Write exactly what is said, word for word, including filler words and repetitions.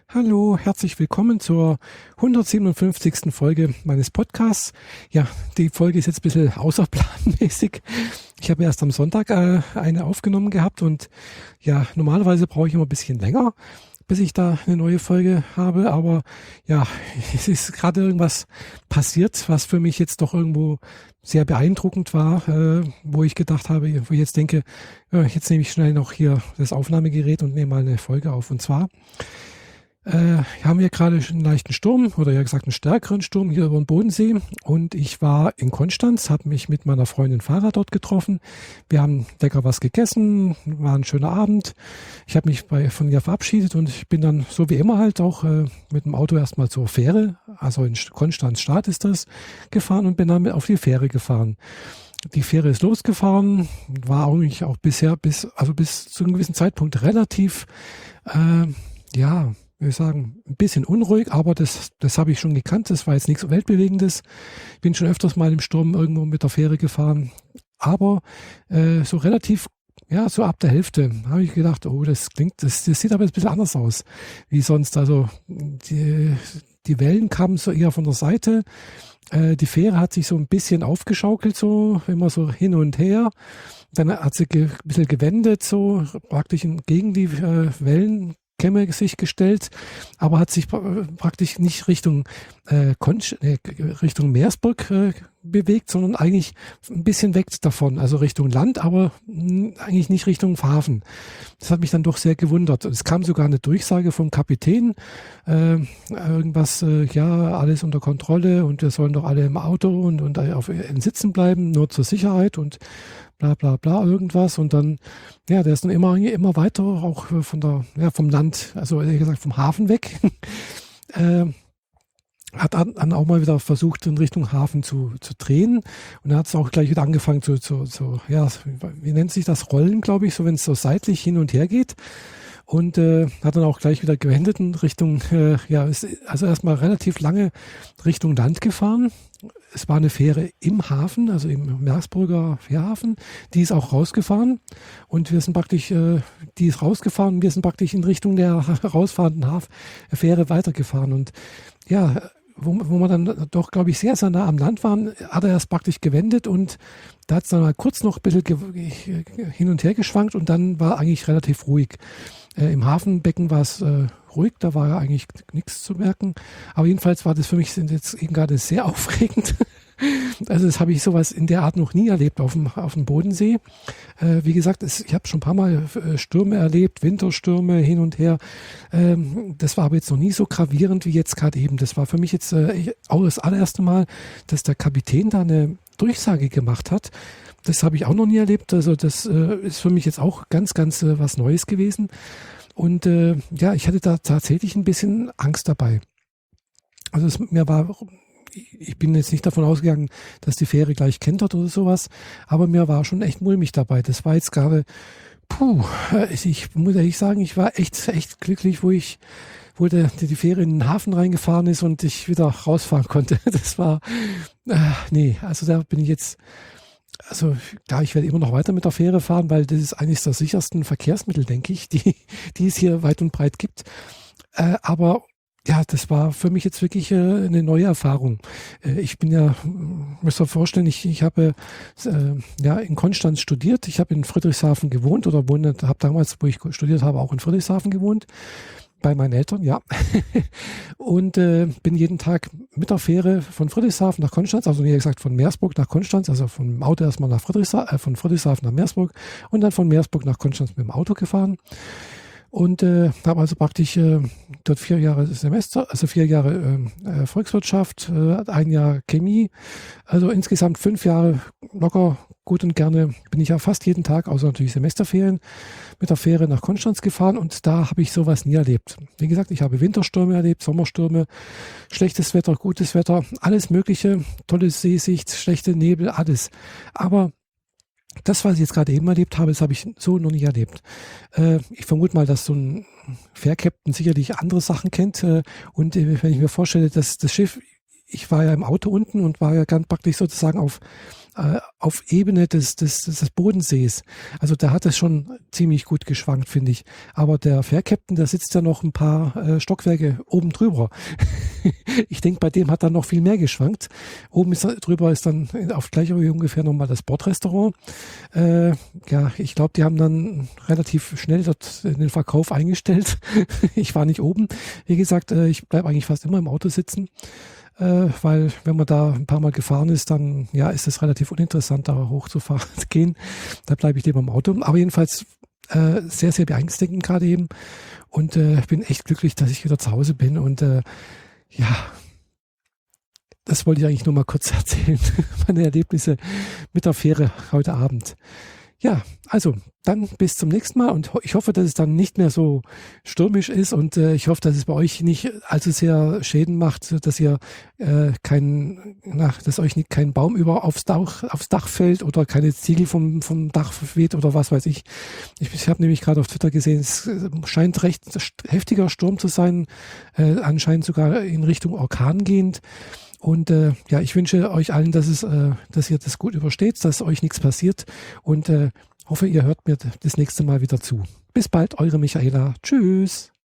Hallo, herzlich willkommen zur hundertsiebenundfünfzigsten Folge meines Podcasts. Ja, die Folge ist jetzt ein bisschen außerplanmäßig. Ich habe erst am Sonntag äh, eine aufgenommen gehabt und ja, normalerweise brauche ich immer ein bisschen länger, bis ich da eine neue Folge habe. Aber ja, es ist gerade irgendwas passiert, was für mich jetzt doch irgendwo sehr beeindruckend war, äh, wo ich gedacht habe, wo ich jetzt denke, äh, jetzt nehme ich schnell noch hier das Aufnahmegerät und nehme mal eine Folge auf. Und zwar Äh, haben wir gerade einen leichten Sturm oder ja gesagt einen stärkeren Sturm hier über den Bodensee und ich war in Konstanz, habe mich mit meiner Freundin Farah dort getroffen. Wir haben lecker was gegessen, war ein schöner Abend. Ich habe mich bei, von ihr verabschiedet und ich bin dann so wie immer halt auch äh, mit dem Auto erstmal zur Fähre, also in Konstanz Stadt ist das, gefahren und bin dann auf die Fähre gefahren. Die Fähre ist losgefahren, war eigentlich auch bisher bis, also bis zu einem gewissen Zeitpunkt relativ, äh, ja, ich sagen, ein bisschen unruhig, aber das, das habe ich schon gekannt. Das war jetzt nichts Weltbewegendes. Ich bin schon öfters mal im Sturm irgendwo mit der Fähre gefahren. Aber äh, so relativ, ja, so ab der Hälfte habe ich gedacht, oh, das klingt, das, das sieht aber jetzt ein bisschen anders aus wie sonst. Also die, die Wellen kamen so eher von der Seite. Äh, die Fähre hat sich so ein bisschen aufgeschaukelt, so immer so hin und her. Dann hat sie ge, ein bisschen gewendet, so praktisch gegen die äh, Wellen. Kämme sich gestellt, aber hat sich pra- praktisch nicht Richtung äh, Konch, äh, Richtung Meersburg äh, bewegt, sondern eigentlich ein bisschen weg davon, also Richtung Land, aber mh, eigentlich nicht Richtung Hafen. Das hat mich dann doch sehr gewundert. Es kam sogar eine Durchsage vom Kapitän, äh, irgendwas, äh, ja, alles unter Kontrolle und wir sollen doch alle im Auto und, und auf in Sitzen bleiben, nur zur Sicherheit und bla bla bla irgendwas und dann, ja, der ist dann immer immer weiter auch von der, ja, vom Land, also ehrlich gesagt vom Hafen weg. äh, hat dann auch mal wieder versucht, in Richtung Hafen zu, zu drehen und er hat es auch gleich wieder angefangen zu, zu, zu, ja, wie nennt sich das, Rollen, glaube ich, so wenn es so seitlich hin und her geht. Und äh, hat dann auch gleich wieder gewendet in Richtung, äh, ja, ist also erstmal relativ lange Richtung Land gefahren. Es war eine Fähre im Hafen, also im Meersburger Fährhafen, die ist auch rausgefahren und wir sind praktisch, äh, die ist rausgefahren und wir sind praktisch in Richtung der herausfahrenden Haf- Fähre weitergefahren und ja, wo, wo wir dann doch, glaube ich, sehr, sehr nah am Land waren, hat er erst praktisch gewendet und da hat es dann mal kurz noch ein bisschen ge- hin und her geschwankt und dann war eigentlich relativ ruhig. Äh, Im Hafenbecken war es äh, ruhig, da war ja eigentlich nichts zu merken. Aber jedenfalls war das für mich jetzt eben gerade sehr aufregend. Also das habe ich sowas in der Art noch nie erlebt auf dem, auf dem Bodensee. Äh, wie gesagt, es, ich habe schon ein paar Mal äh, Stürme erlebt, Winterstürme hin und her. Ähm, das war aber jetzt noch nie so gravierend wie jetzt gerade eben. Das war für mich jetzt äh, auch das allererste Mal, dass der Kapitän da eine Durchsage gemacht hat. Das habe ich auch noch nie erlebt. Also das äh, ist für mich jetzt auch ganz, ganz äh, was Neues gewesen. Und äh, ja, ich hatte da tatsächlich ein bisschen Angst dabei. Also es, mir war, ich bin jetzt nicht davon ausgegangen, dass die Fähre gleich kentert oder sowas, aber mir war schon echt mulmig dabei. Das war jetzt gerade, puh, ich muss ehrlich sagen, ich war echt, echt glücklich, wo ich wo der, die Fähre in den Hafen reingefahren ist und ich wieder rausfahren konnte. Das war, äh, nee, also da bin ich jetzt, also klar, ich werde immer noch weiter mit der Fähre fahren, weil das ist eines der sichersten Verkehrsmittel, denke ich, die, die es hier weit und breit gibt. Äh, aber ja, das war für mich jetzt wirklich äh, eine neue Erfahrung. Äh, ich bin ja, müsst ihr euch vorstellen, ich, ich habe äh, ja in Konstanz studiert. Ich habe in Friedrichshafen gewohnt oder wohne, habe damals, wo ich studiert habe, auch in Friedrichshafen gewohnt. Bei meinen Eltern, ja. Und äh, bin jeden Tag mit der Fähre von Friedrichshafen nach Konstanz, also wie gesagt von Meersburg nach Konstanz, also vom Auto erstmal nach Friedrichshafen, äh, von Friedrichshafen nach Meersburg und dann von Meersburg nach Konstanz mit dem Auto gefahren. Und äh, habe also praktisch äh, dort vier Jahre Semester, also vier Jahre äh, Volkswirtschaft, äh, ein Jahr Chemie, also insgesamt fünf Jahre locker gut und gerne bin ich ja fast jeden Tag, außer natürlich Semesterferien, mit der Fähre nach Konstanz gefahren und da habe ich sowas nie erlebt. Wie gesagt, ich habe Winterstürme erlebt, Sommerstürme, schlechtes Wetter, gutes Wetter, alles Mögliche, tolle Seesicht, schlechte Nebel, alles. Aber das, was ich jetzt gerade eben erlebt habe, das habe ich so noch nie erlebt. Äh, ich vermute mal, dass so ein Fährkapitän sicherlich andere Sachen kennt. Äh, und äh, wenn ich mir vorstelle, dass das Schiff, ich war ja im Auto unten und war ja ganz praktisch sozusagen auf, äh, auf Ebene des, des, des Bodensees. Also da hat es schon ziemlich gut geschwankt, finde ich. Aber der Fährkapitän, der sitzt ja noch ein paar äh, Stockwerke oben drüber. Ich denke, bei dem hat dann noch viel mehr geschwankt. Oben ist, drüber ist dann auf gleicher Höhe ungefähr nochmal das Bordrestaurant. Äh, ja, ich glaube, die haben dann relativ schnell dort den Verkauf eingestellt. Ich war nicht oben. Wie gesagt, äh, ich bleibe eigentlich fast immer im Auto sitzen, äh, weil wenn man da ein paar Mal gefahren ist, dann ja, ist es relativ uninteressant, da hochzufahren zu gehen. Da bleibe ich lieber im Auto. Aber jedenfalls äh, sehr, sehr beängstigend gerade eben. Und äh, bin echt glücklich, dass ich wieder zu Hause bin. Und äh, ja, das wollte ich eigentlich nur mal kurz erzählen. Meine Erlebnisse mit der Fähre heute Abend. Ja, also dann bis zum nächsten Mal und ich hoffe, dass es dann nicht mehr so stürmisch ist und äh, ich hoffe, dass es bei euch nicht allzu sehr Schäden macht, dass ihr äh, kein, na, dass euch nicht kein Baum über aufs Dach, aufs Dach fällt oder keine Ziegel vom, vom Dach weht oder was weiß ich. Ich, ich habe nämlich gerade auf Twitter gesehen, es scheint recht heftiger Sturm zu sein, äh, anscheinend sogar in Richtung Orkan gehend. Und äh, ja, ich wünsche euch allen, dass es, äh, dass ihr das gut übersteht, dass euch nichts passiert und äh, hoffe, ihr hört mir das nächste Mal wieder zu. Bis bald, eure Michaela. Tschüss.